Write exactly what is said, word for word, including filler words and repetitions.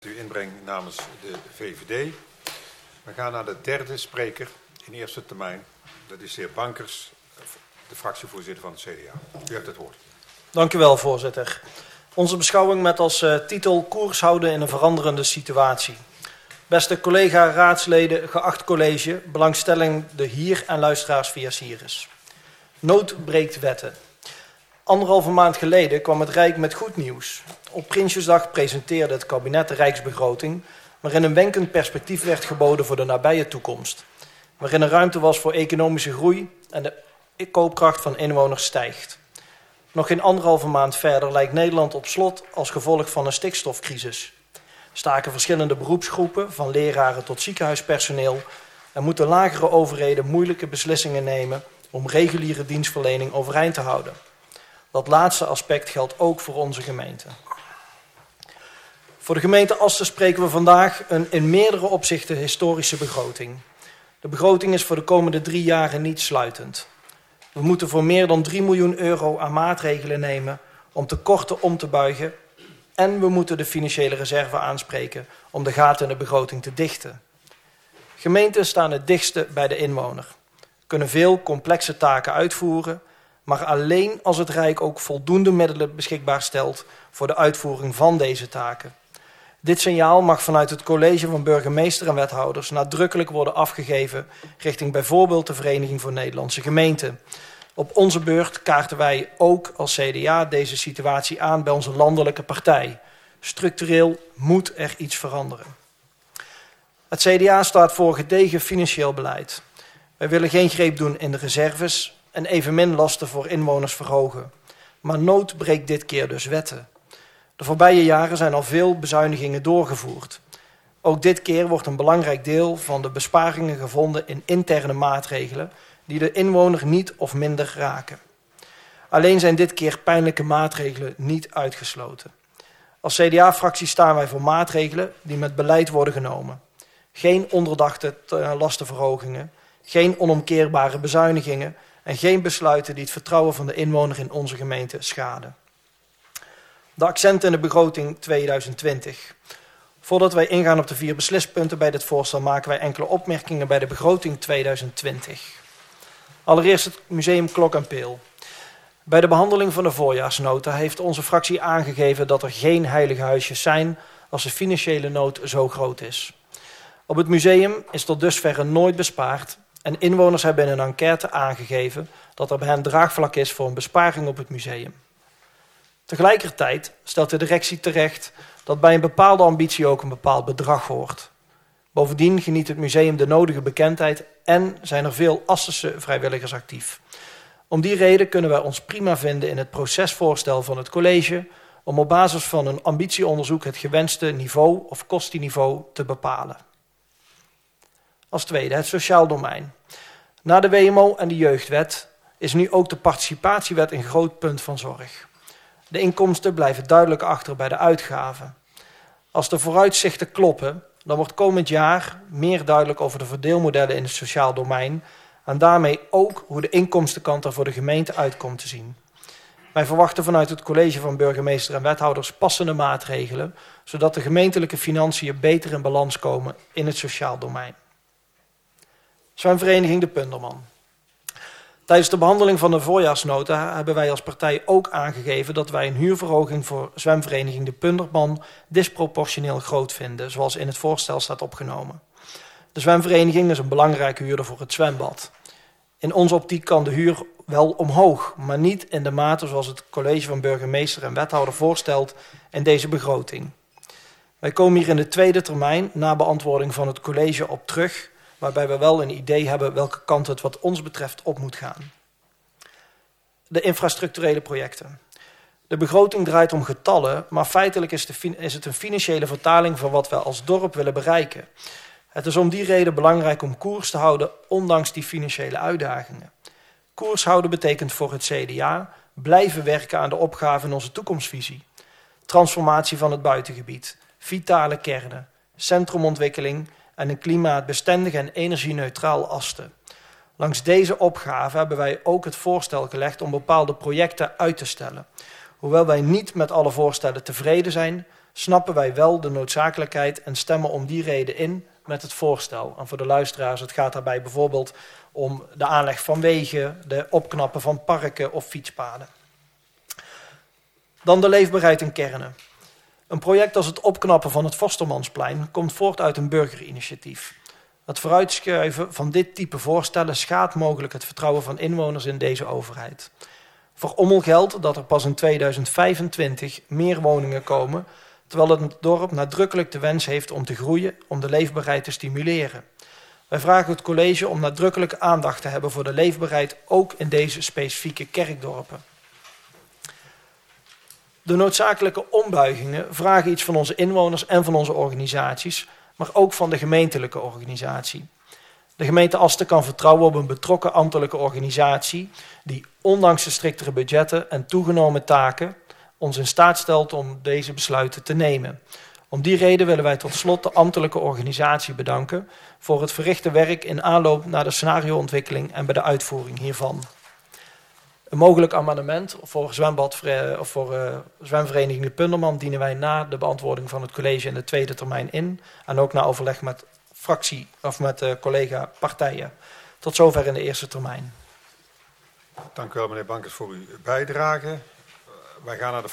U inbreng namens de V V D. We gaan naar de derde spreker in eerste termijn. Dat is de heer Bankers, de fractievoorzitter van het C D A. U hebt het woord. Dank u wel, voorzitter. Onze beschouwing met als uh, titel Koers houden in een veranderende situatie. Beste collega-raadsleden, geacht college, belangstellende hier en luisteraars via Sirius. Nood breekt wetten. Anderhalve maand geleden kwam het Rijk met goed nieuws. Op Prinsjesdag presenteerde het kabinet de Rijksbegroting, waarin een wenkend perspectief werd geboden voor de nabije toekomst. Waarin er ruimte was voor economische groei en de koopkracht van inwoners stijgt. Nog geen anderhalve maand verder lijkt Nederland op slot als gevolg van een stikstofcrisis. Staken verschillende beroepsgroepen, van leraren tot ziekenhuispersoneel, en moeten lagere overheden moeilijke beslissingen nemen om reguliere dienstverlening overeind te houden. Dat laatste aspect geldt ook voor onze gemeente. Voor de gemeente Asten spreken we vandaag een in meerdere opzichten historische begroting. De begroting is voor de komende drie jaren niet sluitend. We moeten voor meer dan drie miljoen euro aan maatregelen nemen om tekorten om te buigen. En we moeten de financiële reserve aanspreken om de gaten in de begroting te dichten. Gemeenten staan het dichtste bij de inwoner, kunnen veel complexe taken uitvoeren, maar alleen als het Rijk ook voldoende middelen beschikbaar stelt voor de uitvoering van deze taken. Dit signaal mag vanuit het college van burgemeester en wethouders nadrukkelijk worden afgegeven richting bijvoorbeeld de Vereniging voor Nederlandse Gemeenten. Op onze beurt kaarten wij ook als C D A deze situatie aan bij onze landelijke partij. Structureel moet er iets veranderen. Het C D A staat voor gedegen financieel beleid. Wij willen geen greep doen in de reserves en evenmin lasten voor inwoners verhogen. Maar nood breekt dit keer dus wetten. De voorbije jaren zijn al veel bezuinigingen doorgevoerd. Ook dit keer wordt een belangrijk deel van de besparingen gevonden in interne maatregelen die de inwoner niet of minder raken. Alleen zijn dit keer pijnlijke maatregelen niet uitgesloten. Als C D A-fractie staan wij voor maatregelen die met beleid worden genomen. Geen onderdachte lastenverhogingen, geen onomkeerbare bezuinigingen en geen besluiten die het vertrouwen van de inwoner in onze gemeente schaden. De accenten in de begroting tweeduizend twintig. Voordat wij ingaan op de vier beslispunten bij dit voorstel maken wij enkele opmerkingen bij de begroting tweeduizend twintig. Allereerst het museum Klok en Peel. Bij de behandeling van de voorjaarsnota heeft onze fractie aangegeven dat er geen heilige huisjes zijn als de financiële nood zo groot is. Op het museum is tot dusver nooit bespaard en inwoners hebben in een enquête aangegeven dat er bij hen draagvlak is voor een besparing op het museum. Tegelijkertijd stelt de directie terecht dat bij een bepaalde ambitie ook een bepaald bedrag hoort. Bovendien geniet het museum de nodige bekendheid en zijn er veel Astense vrijwilligers actief. Om die reden kunnen wij ons prima vinden in het procesvoorstel van het college om op basis van een ambitieonderzoek het gewenste niveau of kostenniveau te bepalen. Als tweede het sociaal domein. Na de W M O en de jeugdwet is nu ook de participatiewet een groot punt van zorg. De inkomsten blijven duidelijk achter bij de uitgaven. Als de vooruitzichten kloppen, dan wordt komend jaar meer duidelijk over de verdeelmodellen in het sociaal domein en daarmee ook hoe de inkomstenkant er voor de gemeente uit komt te zien. Wij verwachten vanuit het college van burgemeester en wethouders passende maatregelen, zodat de gemeentelijke financiën beter in balans komen in het sociaal domein. Zwemvereniging De Punderman. Tijdens de behandeling van de voorjaarsnota hebben wij als partij ook aangegeven dat wij een huurverhoging voor zwemvereniging De Punderman disproportioneel groot vinden, zoals in het voorstel staat opgenomen. De zwemvereniging is een belangrijke huurder voor het zwembad. In onze optiek kan de huur wel omhoog, maar niet in de mate zoals het college van burgemeester en wethouder voorstelt in deze begroting. Wij komen hier in de tweede termijn na beantwoording van het college op terug, waarbij we wel een idee hebben welke kant het wat ons betreft op moet gaan. De infrastructurele projecten. De begroting draait om getallen, maar feitelijk is, de, is het een financiële vertaling van wat we als dorp willen bereiken. Het is om die reden belangrijk om koers te houden, ondanks die financiële uitdagingen. Koers houden betekent voor het C D A blijven werken aan de opgave in onze toekomstvisie. Transformatie van het buitengebied, vitale kernen, centrumontwikkeling en een klimaatbestendig en energie-neutraal Asten. Langs deze opgave hebben wij ook het voorstel gelegd om bepaalde projecten uit te stellen. Hoewel wij niet met alle voorstellen tevreden zijn, snappen wij wel de noodzakelijkheid en stemmen om die reden in met het voorstel. En voor de luisteraars, het gaat daarbij bijvoorbeeld om de aanleg van wegen, de opknappen van parken of fietspaden. Dan de leefbaarheid in kernen. Een project als het opknappen van het Vostermansplein komt voort uit een burgerinitiatief. Het vooruitschuiven van dit type voorstellen schaadt mogelijk het vertrouwen van inwoners in deze overheid. Voor Ommel geldt dat er pas in tweeduizend vijfentwintig meer woningen komen, terwijl het dorp nadrukkelijk de wens heeft om te groeien, om de leefbaarheid te stimuleren. Wij vragen het college om nadrukkelijke aandacht te hebben voor de leefbaarheid ook in deze specifieke kerkdorpen. De noodzakelijke ombuigingen vragen iets van onze inwoners en van onze organisaties, maar ook van de gemeentelijke organisatie. De gemeente Asten kan vertrouwen op een betrokken ambtelijke organisatie die ondanks de striktere budgetten en toegenomen taken ons in staat stelt om deze besluiten te nemen. Om die reden willen wij tot slot de ambtelijke organisatie bedanken voor het verrichte werk in aanloop naar de scenarioontwikkeling en bij de uitvoering hiervan. Een mogelijk amendement voor, zwembad, of voor uh, zwemvereniging De Punderman dienen wij na de beantwoording van het college in de tweede termijn in. En ook na overleg met fractie of met uh, collega partijen. Tot zover in de eerste termijn. Dank u wel, meneer Bankers, voor uw bijdrage. Uh, wij gaan naar de